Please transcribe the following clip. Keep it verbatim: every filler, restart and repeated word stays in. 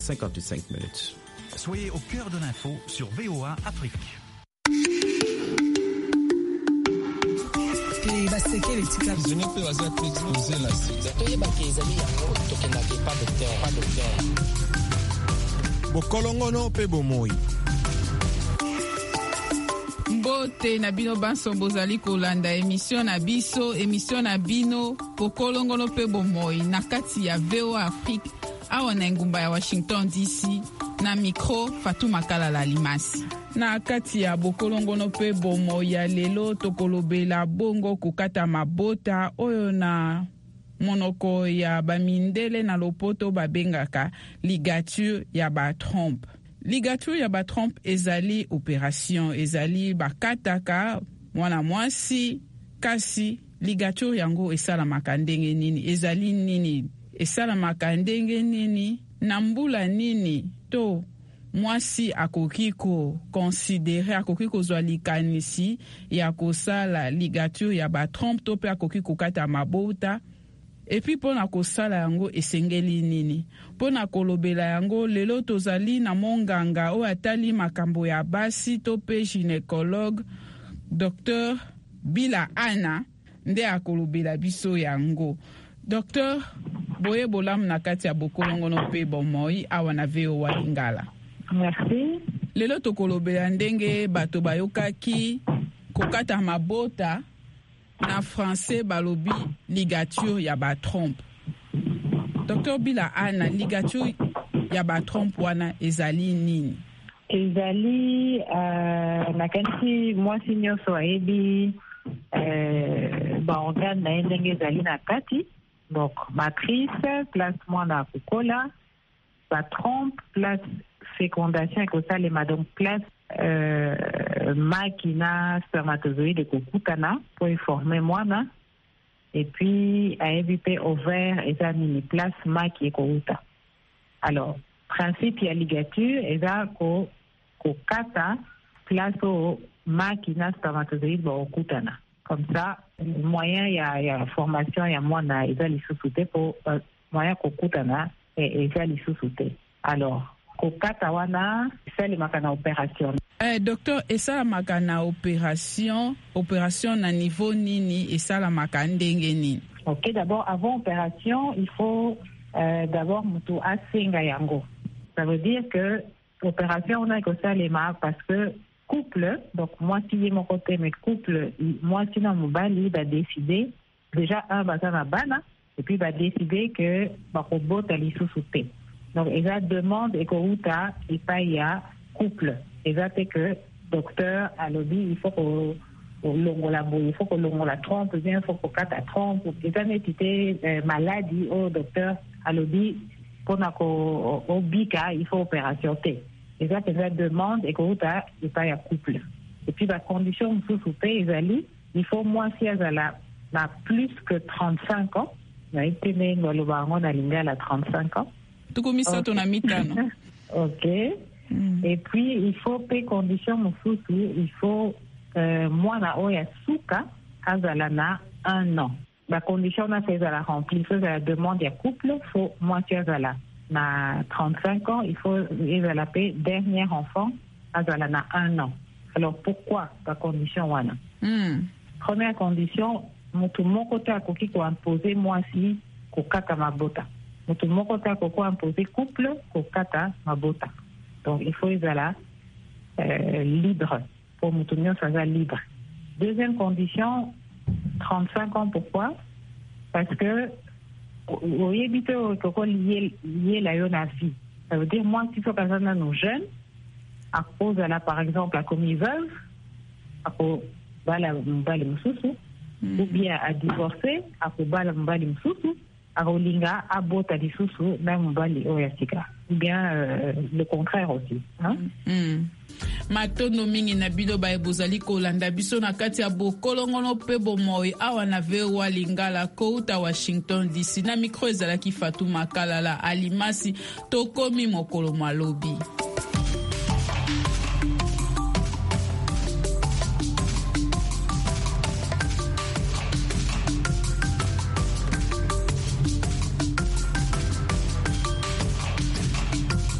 cinquante-cinq minutes. Soyez au cœur de l'info sur V O A Afrique. Bokolongono pe bomoi. Mbote na bino banso bozali kolanda émission na biso émission na bino bokolongono pe bomoi na kati ya V O A Afrique awa na ngumba ya Washington D C na micro Fatuma Kalala Limasi. Na kati ya bokolongono pe bomoi ya lelo tokolobela bongo kokata mabota oyo na monoko ya bamindele na lopoto babengaka ligature ya ba trompe. Ligature ya ba trompe ezali opération ezali bakataka mwana mwasi kasi ligature yango esalamaka ndenge nini ezali nini esalamaka ndenge nini na mbula nini to mwasi akoki ko considérer akoki kozwa likanisi ya kosala ligature ya ba trompe to pe akoki kokata mabota. Et puis pona kosala yango esengeli nini pona kolobela yango lelo tozali na monganga o atali makambo ya basi to pe gynécologue docteur Bila Ana nde akolobela biso yango. Docteur boye bolam na kati ya bokolongono pe bomoi awa na V O A Lingala. Merci. Lelo tokolobela ndenge bato bayokaki kokata mabota na français balobi ligature ya ba trompe. Docteur Bila Ana, ligature ya ba trompe wana ezali nini? Ezali uh, na kanisi mwasi nyonso ayebi uh, ba organe na ndenge ezali na kati. Donc matrice place mwana kukola, ba trompe place fécondation ekosalema donc place Euh, makina spermatozoïde kokutana pour former mwana et puis a évité ovaire eza nini place maki ekouta. Alors principe ya ligature eza ko kokata place o makina spermatozoïde ba okutana. Comme ça moyen ya ya formation ya mwana eza lisusu pour uh, moyen kokutana et eza lisusu. Alors kokata wana esalemaka na opération. Eh, docteur, esalamaka na opération, opération na niveau nini esalamaka ndenge nini? Ok, d'abord, avant opération, il faut euh, d'abord mutu asenga yango. Ça veut dire que opération on a que ça les marques parce que couple, donc moi si mon côté mais couple, moi si na mobali va décider déjà un bazana bana et puis va décider que ba robot ali sous-souté. Donc, il y a demande et qu'on a et pas il y a couple. Et ça c'est que docteur a lobby, il faut qu'on l'on la il faut qu'on l'on la trompe, bien il faut qu'on cate la trompe. Et ça n'est pas maladie au docteur a lobby qu'on a au bica, il faut opération T. Et ça c'est la demande et qu'on a et pas il y a couple. Et puis la condition sous souper il faut moins si elle a la plus que trente-cinq ans. Il a été né dans le baron à l'India à trente-cinq ans. Okay. Ok. Mm. Et puis, il faut payer condition mususu, il faut euh, mwana oya suka azalana un an. La condition na fait la remplir, faut la demande ya couple, faut moitié azala. Na trente-cinq ans, il faut azala payer dernier enfant azalana un an. Alors pourquoi la condition wana? Mm. Première condition, mutu moko te akoki ko imposer mwasi ko kata mabota. Mutu moko te akoki imposer couple ko kata mabota. Donc il faut être là euh, libre pour mutu nyonso aza libre. Deuxième condition, trente-cinq ans. Pourquoi? Parce que au yebite ko lié lié la yo na vie. Ça veut dire moi si faut kazana nos jeunes à cause de la par exemple a commis veuve à cause bala mbali mususu mm. ou bien à divorcer à cause bala mbali mususu à rolinga à bota lisusu na mbali oyasika ou bien euh, le contraire aussi hein mm. Matono mingi na bido ba ebozali kolanda biso na kati ya bokolongono pe bomoi awa na V O A Lingala kouta Washington D C na micro ezalaki Fatuma Kalala Alimasi tokomi mokolo malobi.